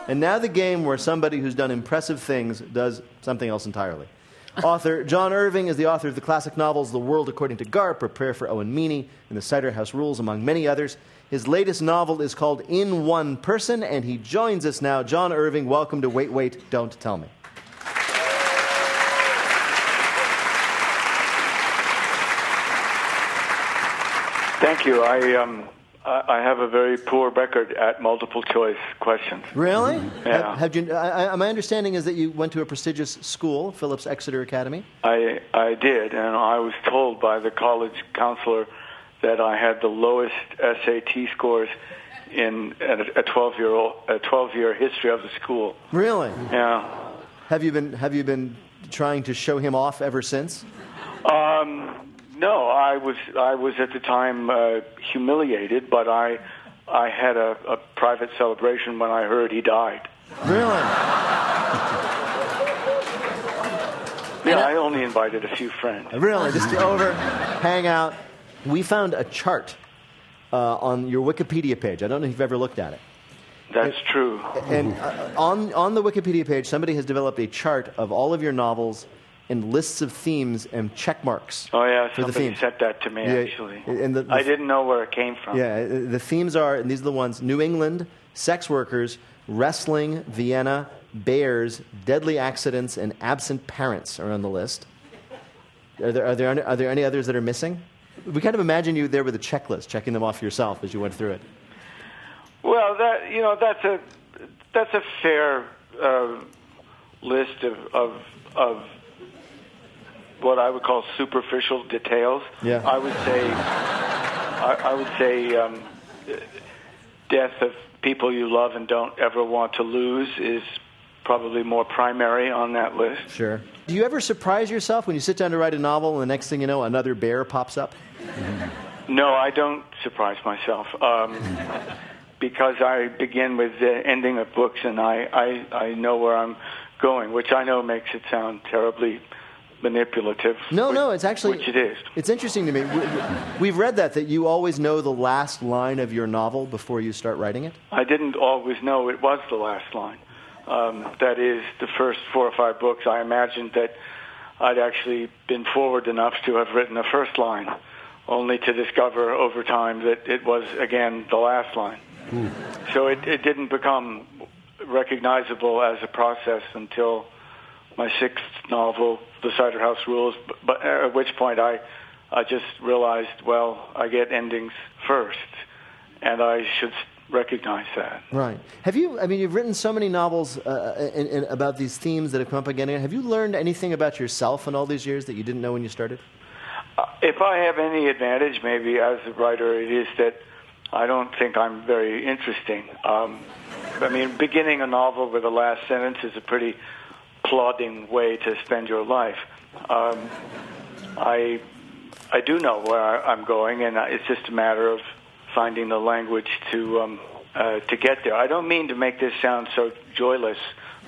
And now the game where somebody who's done impressive things does something else entirely. Author John Irving is the author of the classic novels The World According to Garp, A Prayer for Owen Meany, and The Cider House Rules, among many others. His latest novel is called In One Person, and he joins us now. John Irving, welcome to Wait, Wait, Don't Tell Me. Thank you. I have a very poor record at multiple choice questions. Really? Yeah. My understanding is that you went to a prestigious school, Phillips Exeter Academy. I did, and I was told by the college counselor that I had the lowest SAT scores in a 12-year history of the school. Really? Yeah. Have you been trying to show him off ever since? No, I was at the time humiliated, but I had a private celebration when I heard he died. Really? Yeah, I only invited a few friends. Really? Just over, hang out. We found a chart on your Wikipedia page. I don't know if you've ever looked at it. That's true. And on the Wikipedia page, somebody has developed a chart of all of your novels and lists of themes and check marks. Oh, yeah, for somebody the sent that to me, actually. And I didn't know where it came from. Yeah, the themes are, and these are the ones, New England, sex workers, wrestling, Vienna, bears, deadly accidents, and absent parents are on the list. Are there any others that are missing? We kind of imagine you there with a checklist, checking them off yourself as you went through it. Well, that's a fair list of what I would call superficial details. Yeah. I would say death of people you love and don't ever want to lose is probably more primary on that list. Sure. Do you ever surprise yourself when you sit down to write a novel and the next thing you know, another bear pops up? No, I don't surprise myself because I begin with the ending of books and I know where I'm going, which I know makes it sound terribly manipulative. No, it's actually... Which it is. It's interesting to me. We've read that you always know the last line of your novel before you start writing it? I didn't always know it was the last line. That is, the first 4 or 5 books, I imagined that I'd actually been forward enough to have written the first line, only to discover over time that it was, again, the last line. So it didn't become recognizable as a process until my 6th novel, The Cider House Rules, but at which point I just realized, well, I get endings first, and I should recognize that. Right. You've written so many novels about these themes that have come up again. Have you learned anything about yourself in all these years that you didn't know when you started? If I have any advantage, maybe as a writer, it is that I don't think I'm very interesting. Beginning a novel with the last sentence is a pretty plodding way to spend your life. I do know where I'm going, and it's just a matter of finding the language to get there. I don't mean to make this sound so joyless.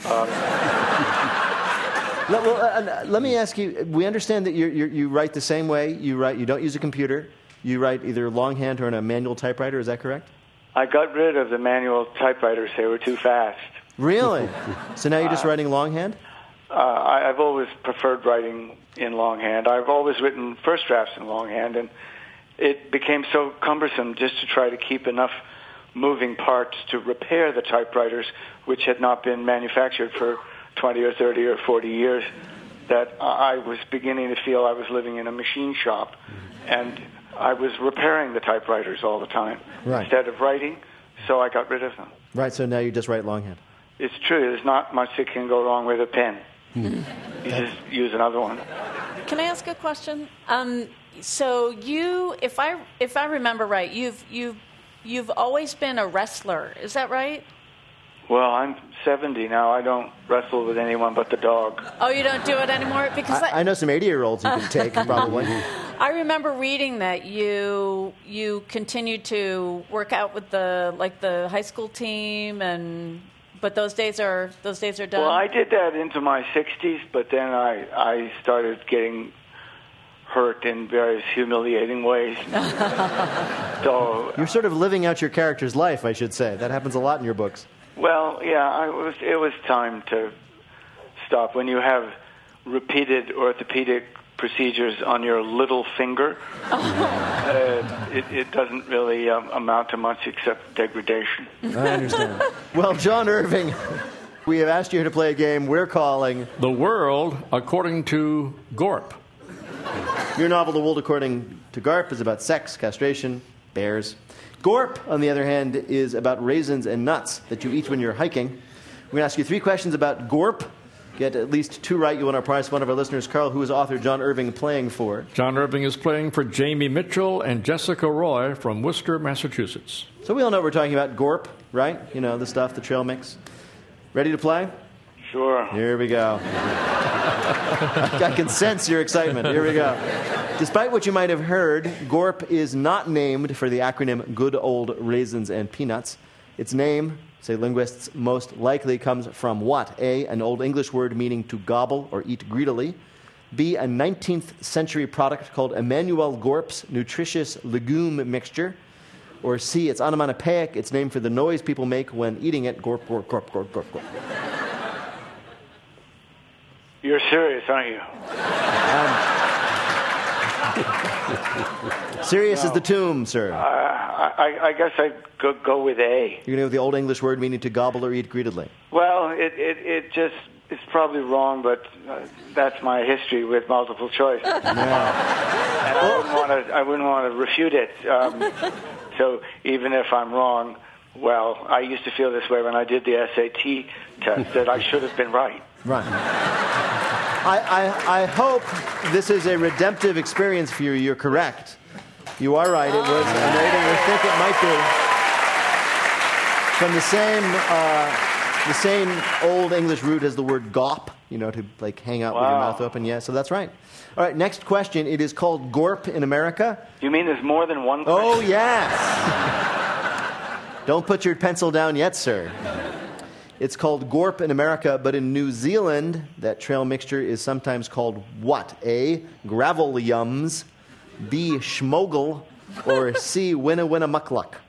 Let me ask you. We understand that you write the same way. You don't use a computer. You write either longhand or on a manual typewriter. Is that correct? I got rid of the manual typewriters. They were too fast. Really? So now you're just writing longhand? I've always preferred writing in longhand. I've always written first drafts in longhand, and it became so cumbersome just to try to keep enough moving parts to repair the typewriters, which had not been manufactured for 20 or 30 or 40 years, that I was beginning to feel I was living in a machine shop, and I was repairing the typewriters all the time instead of writing, so I got rid of them. Right, so now you just write longhand. It's true. There's not much that can go wrong with a pen. You just use another one. Can I ask a question? So you, if I remember right, you've always been a wrestler. Is that right? Well, I'm 70 now. I don't wrestle with anyone but the dog. Oh, you don't do it anymore? Because I know some 80-year-olds you can take, probably. I remember reading that you continued to work out with the high school team, but those days are done. Well, I did that into my 60s, but then I started getting hurt in various humiliating ways. So you're sort of living out your character's life, I should say. That happens a lot in your books. Well, yeah, it was time to stop. When you have repeated orthopedic procedures on your little finger, it doesn't really amount to much except degradation. I understand. Well, John Irving, we have asked you to play a game we're calling The World According to Gorp. Your novel, The World According to Garp, is about sex, castration, bears. Gorp, on the other hand, is about raisins and nuts that you eat when you're hiking. We're going to ask you 3 questions about Gorp. Get at least 2 right, you win our prize. One of our listeners, Carl, who is author John Irving playing for? John Irving is playing for Jamie Mitchell and Jessica Roy from Worcester, Massachusetts. So we all know we're talking about Gorp, right? You know, the stuff, the trail mix. Ready to play? Sure. Here we go. I can sense your excitement. Here we go. Despite what you might have heard, Gorp is not named for the acronym Good Old Raisins and Peanuts. Its name, say linguists, most likely comes from what? A, an Old English word meaning to gobble or eat greedily. B, a 19th century product called Emmanuel Gorp's nutritious legume mixture. Or C, it's onomatopoeic. It's named for the noise people make when eating it. Gorp, gorp, gorp, gorp, gorp, gorp. You're serious, aren't you? Serious as the tomb, sir. I guess I'd go with A. You're going to go with the Old English word meaning to gobble or eat greedily. Well, it's probably wrong, but that's my history with multiple choice. Yeah. And I wouldn't want to refute it. So even if I'm wrong, well, I used to feel this way when I did the SAT test, that I should have been right. Right. I hope this is a redemptive experience for you. You're correct. You are right. It was an rating. I think it might be from the same Old English root as the word gawp, you know, to like hang out with your mouth open. Yeah, so that's right. All right, next question. It is called Gorp in America. You mean there's more than one question? Oh, yes. Don't put your pencil down yet, sir. It's called Gorp in America, but in New Zealand, that trail mixture is sometimes called what? A, gravel yums, B, schmogel, or C, winna winna muckluck.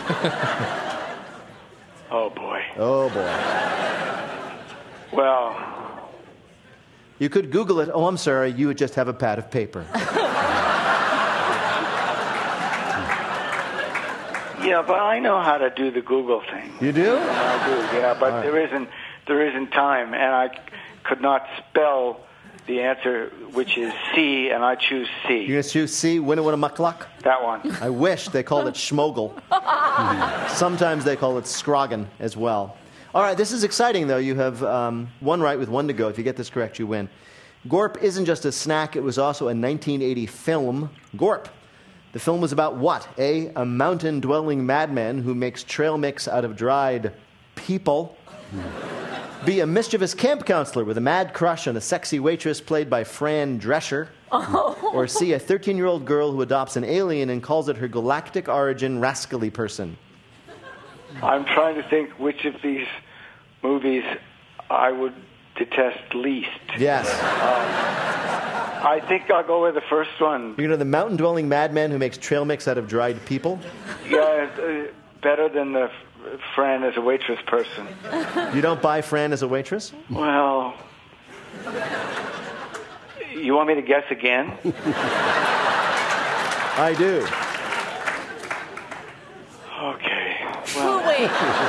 Oh, boy. Oh, boy. Well, you could Google it. Oh, I'm sorry. You would just have a pad of paper. yeah, but I know how to do the Google thing. You do? I do, yeah, but right. there isn't time, and I could not spell the answer, which is C, and I choose C. You're going to choose C, winna winna muckluck? That one. I wish they called it schmogel. Sometimes they call it scroggin as well. All right, this is exciting, though. You have 1 right with 1 to go. If you get this correct, you win. Gorp isn't just a snack. It was also a 1980 film, Gorp. The film was about what? A mountain-dwelling madman who makes trail mix out of dried people. B, a mischievous camp counselor with a mad crush on a sexy waitress played by Fran Drescher. Or C, a 13-year-old girl who adopts an alien and calls it her galactic origin rascally person. I'm trying to think which of these movies I would detest least. Yes. I think I'll go with the first one. You know the mountain-dwelling madman who makes trail mix out of dried people? Yeah, better than the Fran as a waitress person. You don't buy Fran as a waitress? Well, you want me to guess again? I do. Okay. Well, Wait.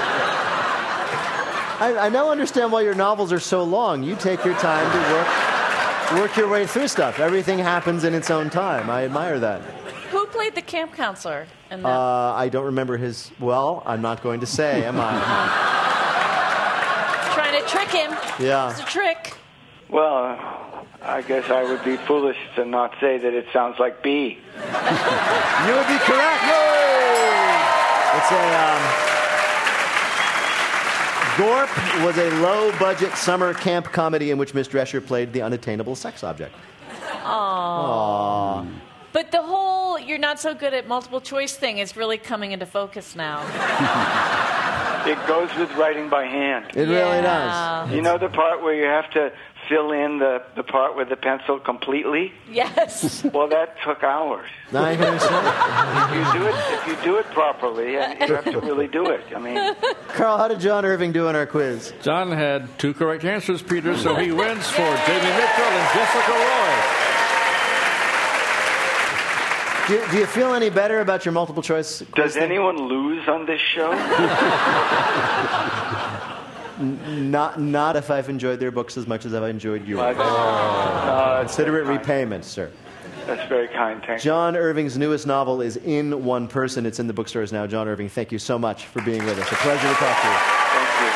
I now understand why your novels are so long. You take your time to work your way through stuff. Everything happens in its own time. I admire that. Who played the camp counselor in that? I don't remember his... Well, I'm not going to say, am I? Trying to trick him. Yeah. It's a trick. well, I guess I would be foolish to not say that it sounds like B. You would be correct. It's Gorp was a low-budget summer camp comedy in which Miss Drescher played the unattainable sex object. Aww. But the whole you're not so good at multiple choice thing is really coming into focus now. It goes with writing by hand. It really does. You know the part where you have to fill in the part with the pencil completely? Yes. Well, that took hours. I understand. If you do it properly, and you have to really do it. I mean, Carl, how did John Irving do in our quiz? John had 2 correct answers, Peter, so he wins for Jamie Mitchell and Jessica Roy. Do you feel any better about your multiple choice? does anyone lose on this show? Not if I've enjoyed their books as much as I've enjoyed yours. Consider it repayment, sir. That's very kind. Thank you. John Irving's newest novel is In One Person. It's in the bookstores now. John Irving, thank you so much for being with us. A pleasure to talk to you. Thank you.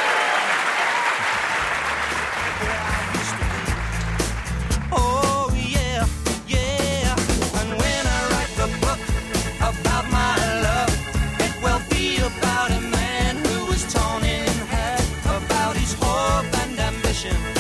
Oh, yeah, yeah. And when I write the book about my love, it will be about a man who was torn in half, about his hope and ambition.